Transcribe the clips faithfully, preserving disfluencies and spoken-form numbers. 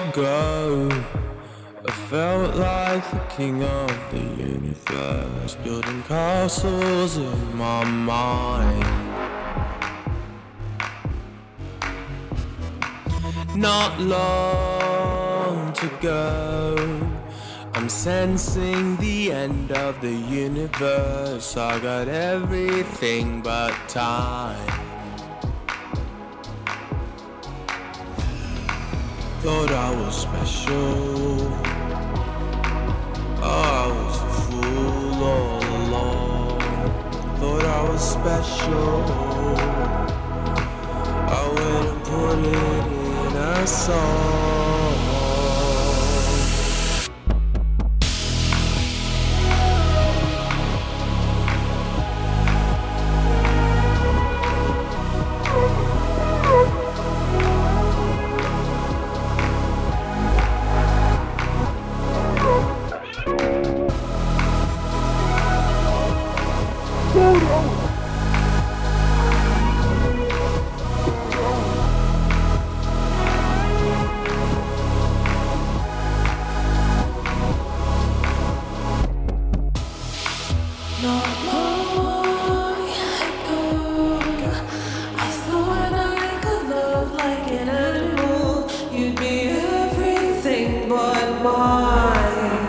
ago, I felt like the king of the universe, building castles in my mind. Not long to go, I'm sensing the end of the universe. I got everything but time. Thought I was special, I was a fool all along. Thought I was special, I went and put it in a song. Not long ago, I thought I could love like an animal. You'd be everything but mine.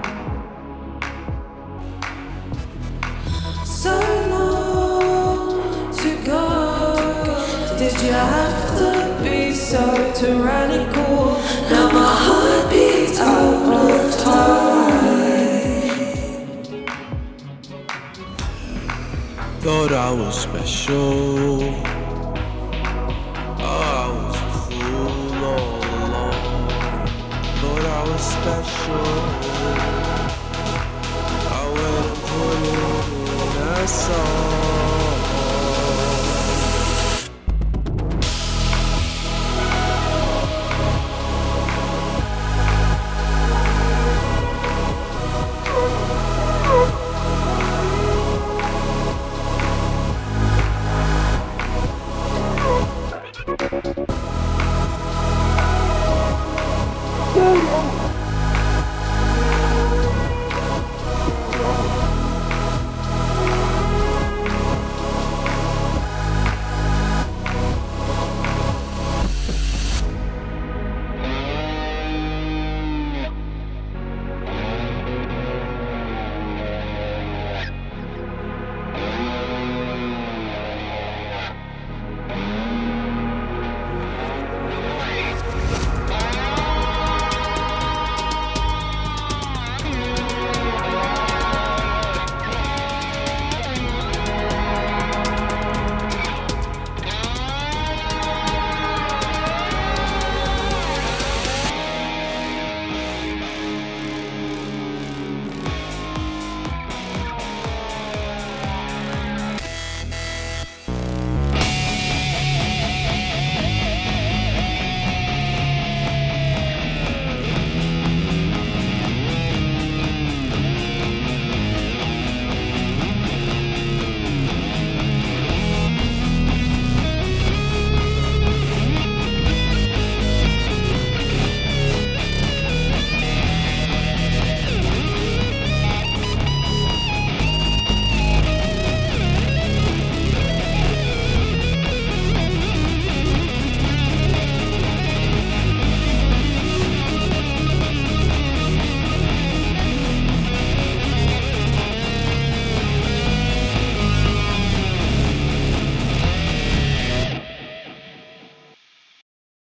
So long to go. Did you have to be so tyrannical? Now my heart beats out of time. Thought I was special, I was a fool all along. Thought I was special, I went and put it in a song. Yeah.